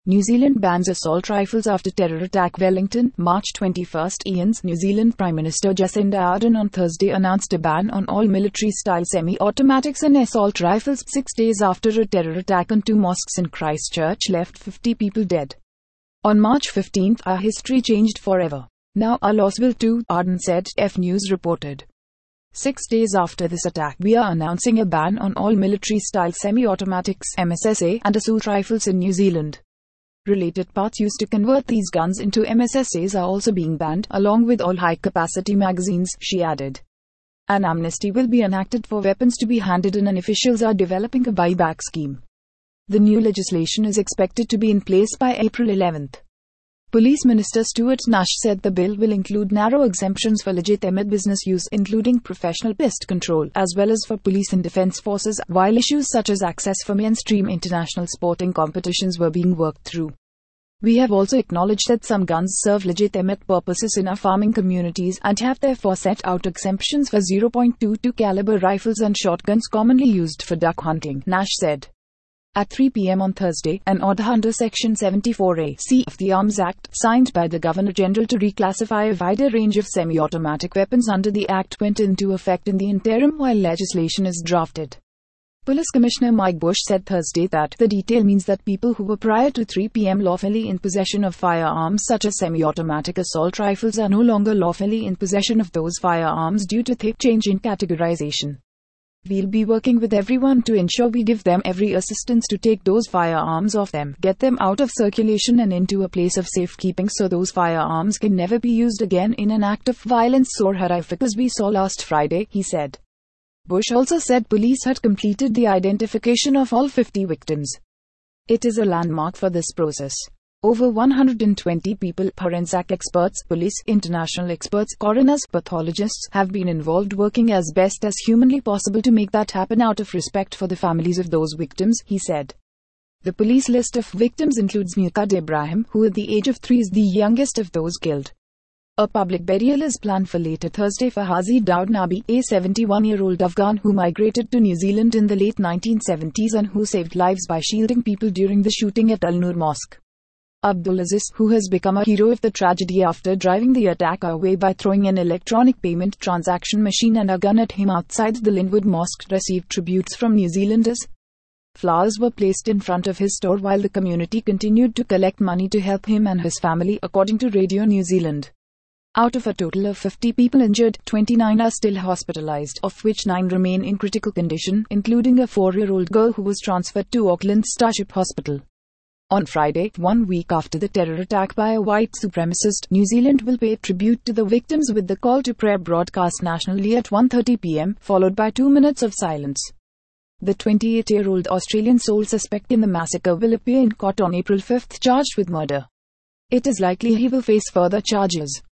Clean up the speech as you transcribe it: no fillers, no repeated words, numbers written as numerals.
New Zealand bans assault rifles after terror attack. Wellington, March 21. Ian's New Zealand Prime Minister Jacinda Ardern on Thursday announced a ban on all military-style semi-automatics and assault rifles 6 days after a terror attack on two mosques in Christchurch left 50 people dead. On March 15, our history changed forever. Now our laws will too, Ardern said, F News reported. 6 days after this attack, we are announcing a ban on all military-style semi-automatics (MSSA) and assault rifles in New Zealand. Related parts used to convert these guns into MSSAs are also being banned, along with all high-capacity magazines, she added. An amnesty will be enacted for weapons to be handed in, and officials are developing a buyback scheme. The new legislation is expected to be in place by April 11. Police Minister Stuart Nash said the bill will include narrow exemptions for legitimate business use, including professional pest control, as well as for police and defence forces, while issues such as access for mainstream international sporting competitions were being worked through. We have also acknowledged that some guns serve legitimate purposes in our farming communities and have therefore set out exemptions for .22 caliber rifles and shotguns commonly used for duck hunting, Nash said. At 3 p.m. on Thursday, an order under Section 74A(c) of the Arms Act, signed by the Governor-General to reclassify a wider range of semi-automatic weapons under the Act, went into effect in the interim while legislation is drafted. Police Commissioner Mike Bush said Thursday that the detail means that people who were prior to 3 p.m. lawfully in possession of firearms such as semi-automatic assault rifles are no longer lawfully in possession of those firearms due to the change in categorization. We'll be working with everyone to ensure we give them every assistance to take those firearms off them, get them out of circulation and into a place of safekeeping so those firearms can never be used again in an act of violence so horrific as we saw last Friday, he said. Bush also said police had completed the identification of all 50 victims. It is a landmark for this process. Over 120 people, forensic experts, police, international experts, coroners, pathologists, have been involved working as best as humanly possible to make that happen out of respect for the families of those victims, he said. The police list of victims includes Muqad Ibrahim, who at the age of 3 is the youngest of those killed. A public burial is planned for later Thursday for Haji Daud Nabi, a 71-year-old Afghan who migrated to New Zealand in the late 1970s and who saved lives by shielding people during the shooting at Al Noor Mosque. Abdulaziz, who has become a hero of the tragedy after driving the attacker away by throwing an electronic payment transaction machine and a gun at him outside the Linwood Mosque, received tributes from New Zealanders. Flowers were placed in front of his store while the community continued to collect money to help him and his family, according to Radio New Zealand. Out of a total of 50 people injured, 29 are still hospitalized, of which 9 remain in critical condition, including a 4-year-old girl who was transferred to Auckland Starship Hospital. On Friday, 1 week after the terror attack by a white supremacist, New Zealand will pay tribute to the victims with the call to prayer broadcast nationally at 1:30 p.m., followed by 2 minutes of silence. The 28-year-old Australian sole suspect in the massacre will appear in court on April 5, charged with murder. It is likely he will face further charges.